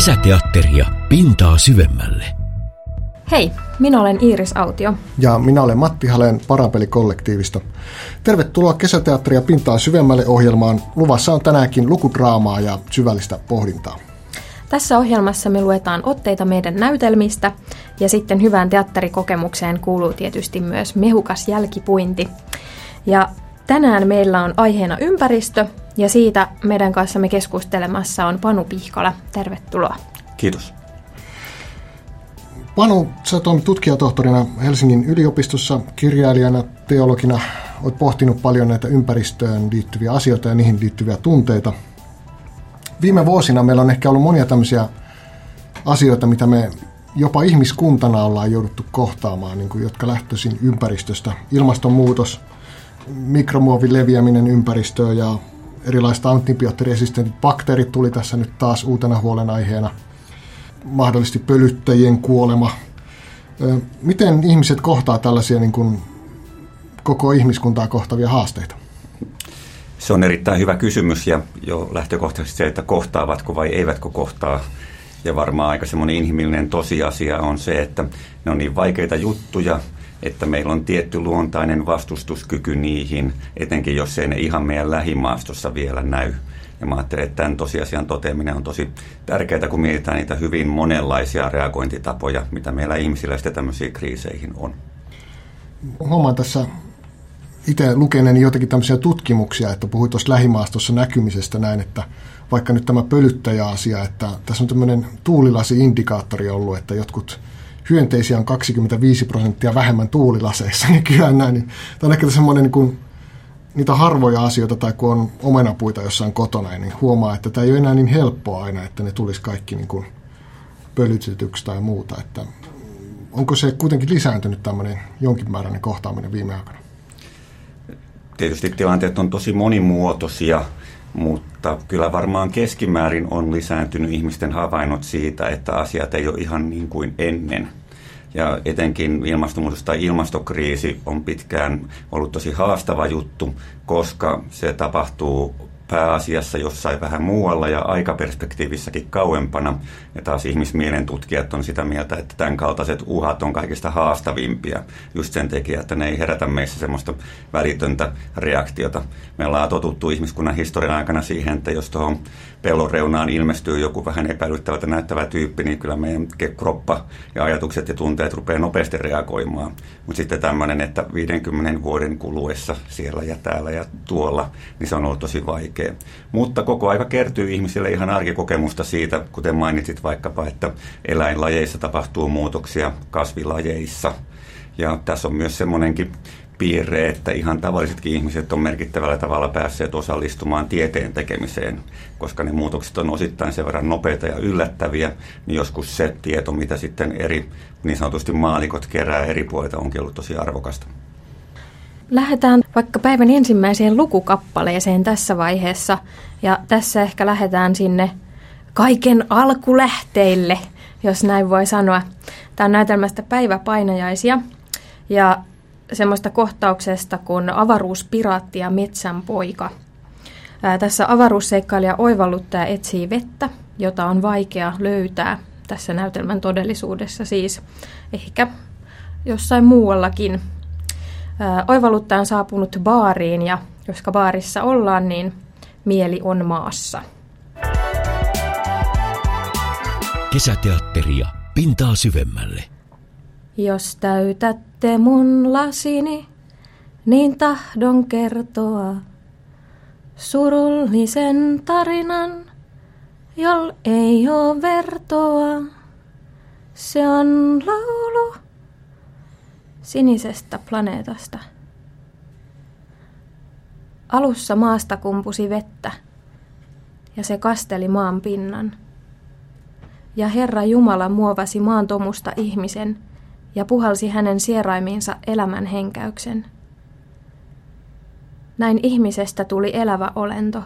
Kesäteatteria pintaa syvemmälle. Hei, minä olen Iiris Autio. Ja minä olen Matti Haleen Parapeli-kollektiivista. Tervetuloa Kesäteatteria pintaa syvemmälle -ohjelmaan. Luvassa on tänäänkin lukudraamaa ja syvällistä pohdintaa. Tässä ohjelmassa me luetaan otteita meidän näytelmistä ja sitten hyvään teatterikokemukseen kuuluu tietysti myös mehukas jälkipuinti. Ja tänään meillä on aiheena ympäristö ja siitä meidän kanssamme keskustelemassa on Panu Pihkala. Tervetuloa. Kiitos. Panu, sä toimit tutkijatohtorina Helsingin yliopistossa, kirjailijana, teologina. Olet pohtinut paljon näitä ympäristöön liittyviä asioita ja niihin liittyviä tunteita. Viime vuosina meillä on ehkä ollut monia tämmöisiä asioita, mitä me jopa ihmiskuntana ollaan jouduttu kohtaamaan, niin kuin, jotka lähtöisin ympäristöstä. Ilmastonmuutos, mikromuovin leviäminen ympäristöön ja erilaiset antibioottiresistentit bakteerit tuli tässä nyt taas uutena huolenaiheena. Mahdollisesti pölyttäjien kuolema. Miten ihmiset kohtaa tällaisia niin kuin koko ihmiskuntaa kohtaavia haasteita? Se on erittäin hyvä kysymys ja jo lähtökohtaisesti se, että kohtaavatko vai eivätkö kohtaa. Ja varmaan aika semmoinen inhimillinen tosiasia on se, että ne on niin vaikeita juttuja, että meillä on tietty luontainen vastustuskyky niihin, etenkin jos ei ne ihan meidän lähimaastossa vielä näy. Ja mä ajattelen, että tämän tosiasian toteaminen on tosi tärkeää, kun mietitään niitä hyvin monenlaisia reagointitapoja, mitä meillä ihmisillä sitten tämmöisiin kriiseihin on. Huomaan tässä itse lukeneeni jotakin tämmöisiä tutkimuksia, että puhuit tuossa lähimaastossa näkymisestä näin, että vaikka nyt tämä pölyttäjäasia, että tässä on tämmöinen tuulilasi-indikaattori ollut, että jotkut hyönteisiä on 25% vähemmän tuulilaseissa nykyään näin. Niin tämä on ehkä semmoinen niin kuin niitä harvoja asioita, tai kun on omenapuita jossain kotona, niin huomaa, että tämä ei ole enää niin helppoa aina, että ne tulisi kaikki niin kuin pölytetyksi tai muuta. Että onko se kuitenkin lisääntynyt tämmöinen jonkinmääräinen kohtaaminen viime aikoina? Tietysti tilanteet on tosi monimuotoisia, mutta kyllä varmaan keskimäärin on lisääntynyt ihmisten havainnot siitä, että asiat ei ole ihan niin kuin ennen. Ja etenkin ilmastonmuutos tai ilmastokriisi on pitkään ollut tosi haastava juttu, koska se tapahtuu pääasiassa jossain vähän muualla ja aikaperspektiivissäkin kauempana. Ja taas ihmismielen tutkijat on sitä mieltä, että tämän kaltaiset uhat on kaikista haastavimpia. Just sen takia, että ne ei herätä meissä semmoista välitöntä reaktiota. Me ollaan totuttu ihmiskunnan historian aikana siihen, että jos tuohon pellon reunaan ilmestyy joku vähän epäilyttävältä näyttävä tyyppi, niin kyllä meidän kroppa ja ajatukset ja tunteet rupeaa nopeasti reagoimaan. Mutta sitten tämmöinen, että 50 vuoden kuluessa siellä ja täällä ja tuolla, niin se on ollut tosi vaikea. Mutta koko aika kertyy ihmisille ihan arkikokemusta siitä, kuten mainitsit vaikkapa, että eläinlajeissa tapahtuu muutoksia kasvilajeissa. Ja tässä on myös semmoinenkin piirre, että ihan tavallisetkin ihmiset on merkittävällä tavalla päässeet osallistumaan tieteen tekemiseen, koska ne muutokset on osittain sen verran nopeita ja yllättäviä, niin joskus se tieto, mitä sitten eri niin sanotusti maallikot kerää eri puolilta, onkin ollut tosi arvokasta. Lähdetään vaikka päivän ensimmäiseen lukukappaleeseen tässä vaiheessa, ja tässä ehkä lähdetään sinne kaiken alkulähteille, jos näin voi sanoa. Tämä on näytelmästä Päiväpainajaisia, ja semmoista kohtauksesta kuin avaruuspiraatti ja metsänpoika. Tässä avaruusseikkailija oivalluttaja etsii vettä, jota on vaikea löytää tässä näytelmän todellisuudessa, siis ehkä jossain muuallakin. Oivalluttaja on saapunut baariin ja koska baarissa ollaan, niin mieli on maassa. Kesäteatteria pintaa syvemmälle. Jos täytätte mun lasini, niin tahdon kertoa surullisen tarinan, jol ei oo vertoa. Se on laulu sinisestä planeetasta. Alussa maasta kumpusi vettä, ja se kasteli maan pinnan. Ja Herra Jumala muovasi maan tomusta ihmisen, ja puhalsi hänen sieraimiinsa elämän henkäyksen. Näin ihmisestä tuli elävä olento.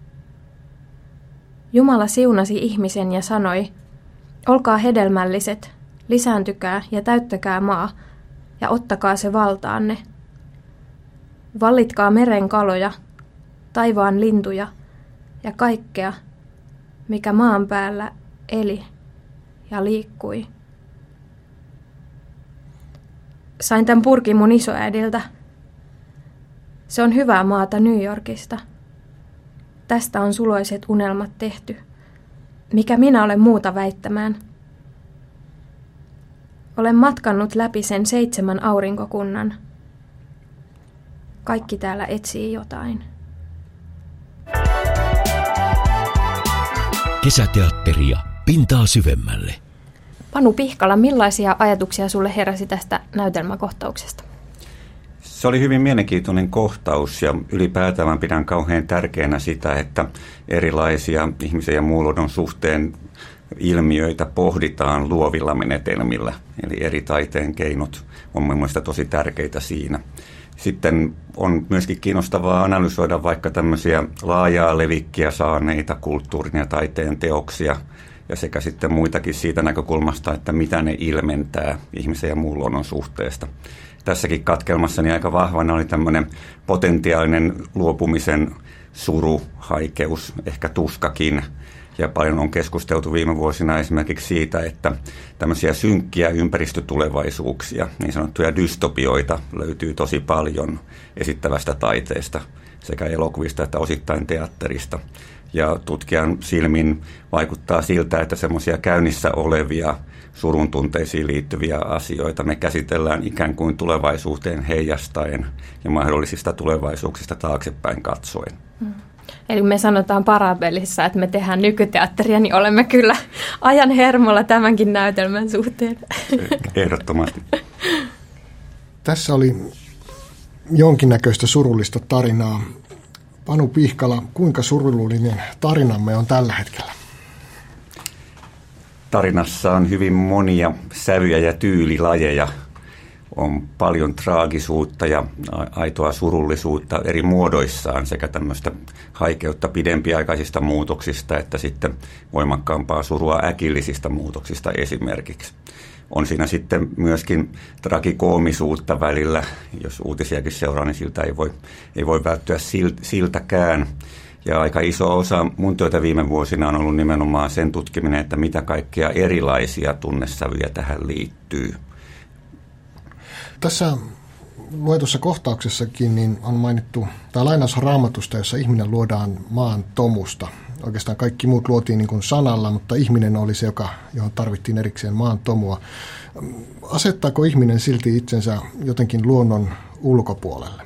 Jumala siunasi ihmisen ja sanoi, olkaa hedelmälliset, lisääntykää ja täyttäkää maa, ja ottakaa se valtaanne. Vallitkaa meren kaloja, taivaan lintuja ja kaikkea, mikä maan päällä eli ja liikkui. Sain tämän purkin mun isoäidiltä. Se on hyvää maata New Yorkista. Tästä on suloiset unelmat tehty. Mikä minä olen muuta väittämään? Olen matkannut läpi sen 7 aurinkokunnan. Kaikki täällä etsii jotain. Kesäteatteria pintaa syvemmälle. Panu Pihkala, millaisia ajatuksia sulle heräsi tästä näytelmäkohtauksesta? Se oli hyvin mielenkiintoinen kohtaus ja ylipäätään pidän kauhean tärkeänä sitä, että erilaisia ihmisen ja muun luonnon suhteen ilmiöitä pohditaan luovilla menetelmillä. Eli eri taiteen keinot on mielestäni tosi tärkeitä siinä. Sitten on myöskin kiinnostavaa analysoida vaikka tämmöisiä laajaa levikkiä saaneita kulttuurin ja taiteen teoksia ja sekä sitten muitakin siitä näkökulmasta, että mitä ne ilmentää ihmisen ja muun luonnon suhteesta. Tässäkin katkelmassani aika vahvana oli tämmöinen potentiaalinen luopumisen suru, haikeus, ehkä tuskakin. Ja paljon on keskusteltu viime vuosina esimerkiksi siitä, että tämmöisiä synkkiä ympäristötulevaisuuksia, niin sanottuja dystopioita, löytyy tosi paljon esittävästä taiteesta, sekä elokuvista että osittain teatterista. Ja tutkijan silmin vaikuttaa siltä, että semmoisia käynnissä olevia surun tunteisiin liittyviä asioita me käsitellään ikään kuin tulevaisuuteen heijastaen ja mahdollisista tulevaisuuksista taaksepäin katsoen. Eli me sanotaan Parabelissa, että me tehdään nykyteatteria, niin olemme kyllä ajan hermolla tämänkin näytelmän suhteen. Ehdottomasti. Tässä oli jonkinnäköistä surullista tarinaa. Panu Pihkala, kuinka surullinen tarinamme on tällä hetkellä? Tarinassa on hyvin monia sävyjä ja tyylilajeja. On paljon traagisuutta ja aitoa surullisuutta eri muodoissaan sekä tämmöistä haikeutta pidempiaikaisista muutoksista että sitten voimakkaampaa surua äkillisistä muutoksista esimerkiksi. On siinä sitten myöskin tragikoomisuutta välillä, jos uutisiakin seuraa, niin siltä ei voi välttyä siltäkään. Ja aika iso osa mun työtä viime vuosina on ollut nimenomaan sen tutkiminen, että mitä kaikkia erilaisia tunnesävyjä tähän liittyy. Tässä luetussa kohtauksessakin niin on mainittu, tai lainaus Raamatusta, jossa ihminen luodaan maan tomusta. Oikeastaan kaikki muut luotiin niin kuin sanalla, mutta ihminen oli se, johon tarvittiin erikseen maan tomua. Asettaako ihminen silti itsensä jotenkin luonnon ulkopuolelle?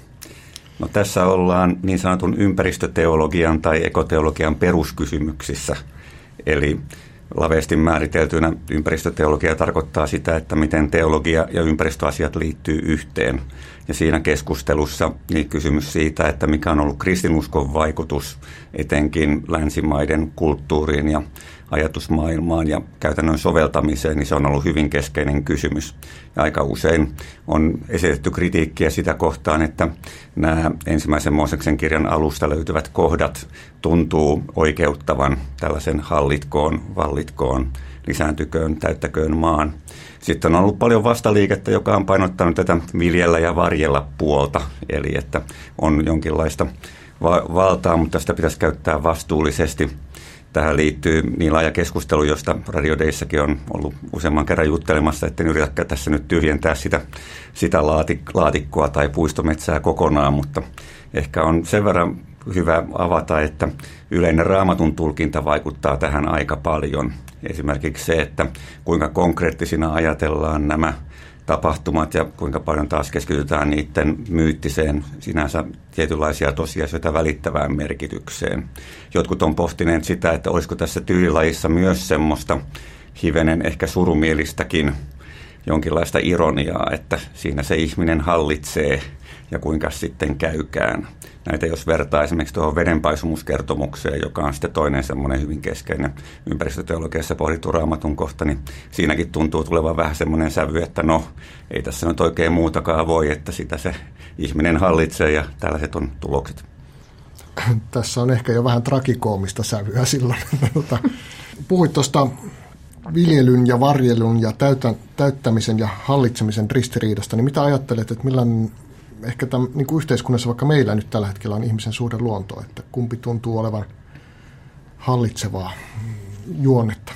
No, tässä ollaan niin sanotun ympäristöteologian tai ekoteologian peruskysymyksissä, eli laveasti määriteltynä ympäristöteologia tarkoittaa sitä, että miten teologia ja ympäristöasiat liittyy yhteen. Ja siinä keskustelussa niin kysymys siitä, että mikä on ollut kristinuskon vaikutus etenkin länsimaiden kulttuuriin ja ajatusmaailmaan ja käytännön soveltamiseen, niin se on ollut hyvin keskeinen kysymys. Ja aika usein on esitetty kritiikkiä sitä kohtaan, että nämä ensimmäisen Mooseksen kirjan alusta löytyvät kohdat tuntuu oikeuttavan tällaisen hallitkoon, vallitkoon, lisääntyköön, täyttäköön maan. Sitten on ollut paljon vastaliikettä, joka on painottanut tätä viljellä ja varjella puolta, eli että on jonkinlaista valtaa, mutta sitä pitäisi käyttää vastuullisesti. Tähän liittyy niin laaja keskustelu, josta Radio Dayssäkin on ollut useamman kerran juttelemassa, että en yritä tässä nyt tyhjentää sitä laatikkoa tai puistometsää kokonaan, mutta ehkä on sen verran hyvä avata, että yleinen Raamatun tulkinta vaikuttaa tähän aika paljon. Esimerkiksi se, että kuinka konkreettisina ajatellaan nämä tapahtumat ja kuinka paljon taas keskitytään niiden myyttiseen, sinänsä tietynlaisia tosiasioita välittävään merkitykseen. Jotkut on pohtineet sitä, että olisiko tässä tyylilajissa myös semmoista hivenen ehkä surumielistäkin jonkinlaista ironiaa, että siinä se ihminen hallitsee ja kuinka sitten käykään. Näitä jos vertaa esimerkiksi tuohon vedenpaisumuskertomukseen, joka on sitten toinen semmoinen hyvin keskeinen ympäristöteologiassa pohdittu Raamatun kohta, niin siinäkin tuntuu tulevan vähän semmoinen sävy, että no, ei tässä nyt oikein muutakaan voi, että sitä se ihminen hallitsee ja tällaiset on tulokset. Tässä on ehkä jo vähän tragikoomista sävyä silloin. Puhuit tuosta viljelyn ja varjelun ja täyttämisen ja hallitsemisen ristiriidasta, niin mitä ajattelet, että millainen ehkä niin kuin yhteiskunnassa, vaikka meillä nyt tällä hetkellä on ihmisen suhde luontoon, että kumpi tuntuu olevan hallitsevaa juonnetta?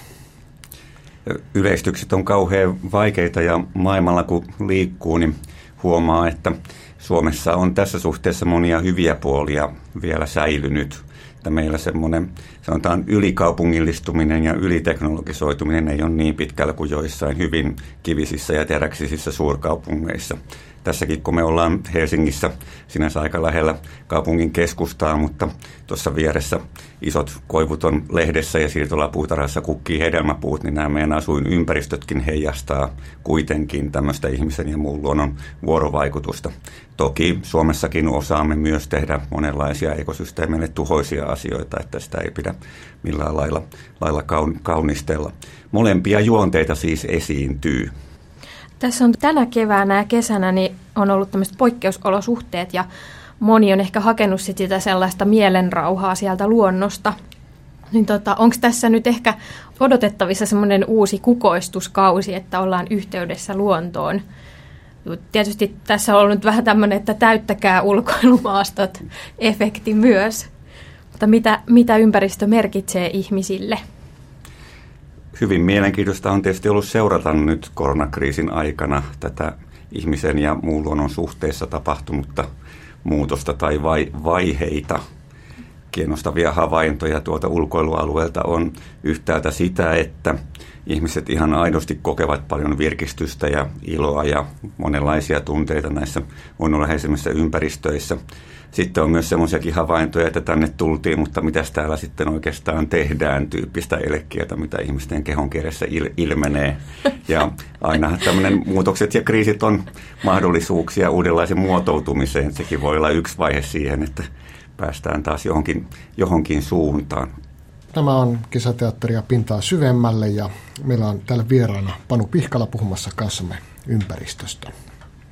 Yleistykset on kauhean vaikeita ja maailmalla kun liikkuu, niin huomaa, että Suomessa on tässä suhteessa monia hyviä puolia vielä säilynyt. Että meillä semmoinen, sanotaan, ylikaupungillistuminen ja yliteknologisoituminen ei ole niin pitkällä kuin joissain hyvin kivisissä ja teräksisissä suurkaupungeissa. Tässäkin, kun me ollaan Helsingissä sinänsä aika lähellä kaupungin keskustaa, mutta tuossa vieressä isot koivut on lehdessä ja siirtolapuutarhassa kukkii hedelmäpuut, niin nämä meidän asuinympäristötkin heijastaa kuitenkin tämmöistä ihmisen ja muun luonnon vuorovaikutusta. Toki Suomessakin osaamme myös tehdä monenlaisia ekosysteemeille tuhoisia asioita, että sitä ei pidä millään lailla kaunistella. Molempia juonteita siis esiintyy. Tässä on tänä keväänä ja kesänä niin on ollut tämmöiset poikkeusolosuhteet ja moni on ehkä hakenut sitä sellaista mielenrauhaa sieltä luonnosta. Niin onko tässä nyt ehkä odotettavissa semmoinen uusi kukoistuskausi, että ollaan yhteydessä luontoon? Tietysti tässä on ollut vähän tämmöinen, että täyttäkää ulkoilumaastot -efekti myös. Mutta mitä ympäristö merkitsee ihmisille? Hyvin mielenkiintoista on tietysti ollut seurata nyt koronakriisin aikana tätä ihmisen ja muun luonnon suhteessa tapahtunutta muutosta tai vaiheita. Kiinnostavia havaintoja tuolta ulkoilualueelta on yhtäältä sitä, että ihmiset ihan aidosti kokevat paljon virkistystä ja iloa ja monenlaisia tunteita näissä luonnonläheisemmissä ympäristöissä. Sitten on myös semmoisiakin havaintoja, että tänne tultiin, mutta mitäs täällä sitten oikeastaan tehdään, tyyppistä elekieltä, mitä ihmisten kehonkielessä ilmenee. Ja aina tämmöinen muutokset ja kriisit on mahdollisuuksia uudenlaisen muotoutumiseen. Sekin voi olla yksi vaihe siihen, että päästään taas johonkin suuntaan. Tämä on Kesäteatteria pintaa syvemmälle ja meillä on täällä vieraana Panu Pihkala puhumassa kanssamme ympäristöstä.